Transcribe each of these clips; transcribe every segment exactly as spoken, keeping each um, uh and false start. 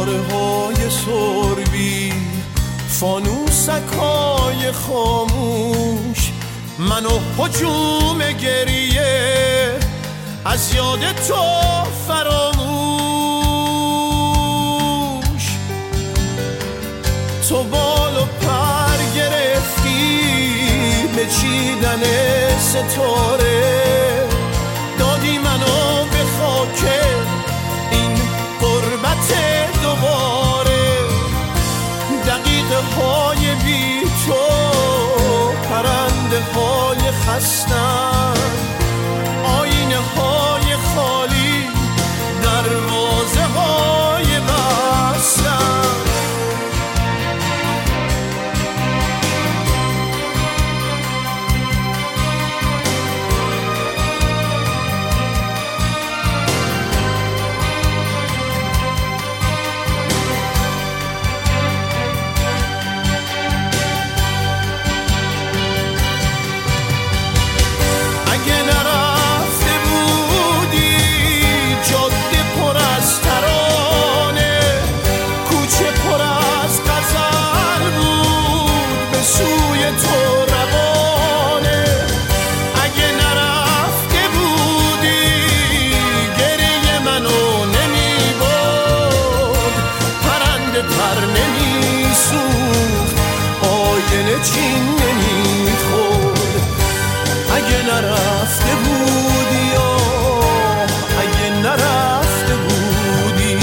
ستاره های سربی، فانوسکای خاموش، منو هجوم گریه از یاد تو فراموش. تو بال و پر گرفتی به چیدن ستاره، دادی منو به خاک این غربت دوباره. دقیقه های بی تو پرنده های خستن، آینه های خالی دروازه های بستن. چین نمیخورد اگه نرفته بودی، آه اگه نرفته بودی.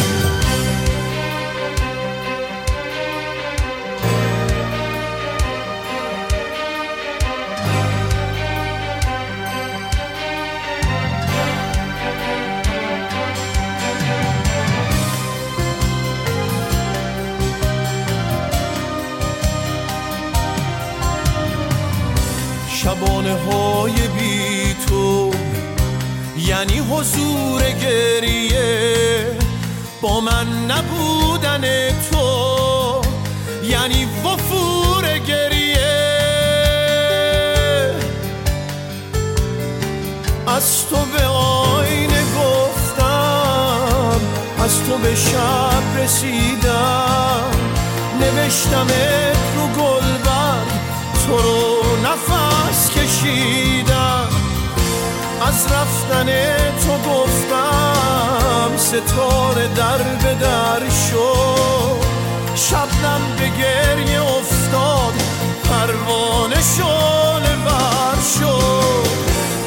شبانه های بی تو یعنی حضور گریه، با من نبودن تو یعنی وفور گریه. از تو به آینه گفتم، از تو به شب رسیدم، نوشتمت رو گلبرگ، تو رو نفس کشیدم. از رفتن تو گفتم ستاره در به در شد، شبنم به گریه افتاد، پروانه شعله ور شد.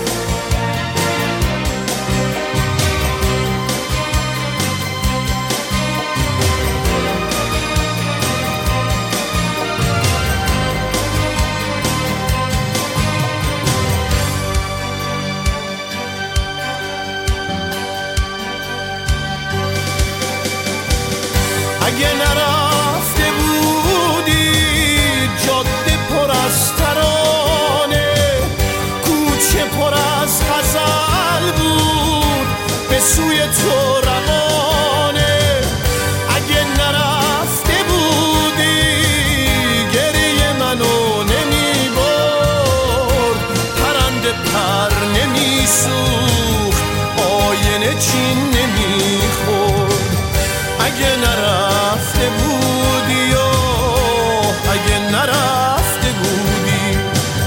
اگه نرفته بودی جاده پر از ترانه، کوچه پر از غزل بود به سوی تو روانه. اگه نرفته بودی گریه منو نمی برد، پرنده پر نمی سوخت، آینه چین نمی خورد. اگه نرفته بودی، آه اگه نرفته بودی.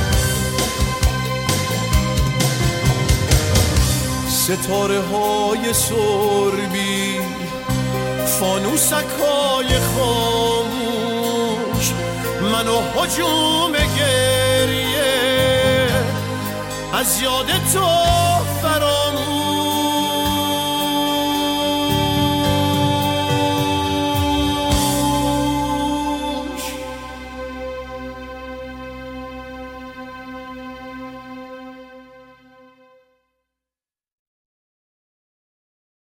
ستاره های سربی، فانوسکای خاموش، منو هجوم گریه از یاد تو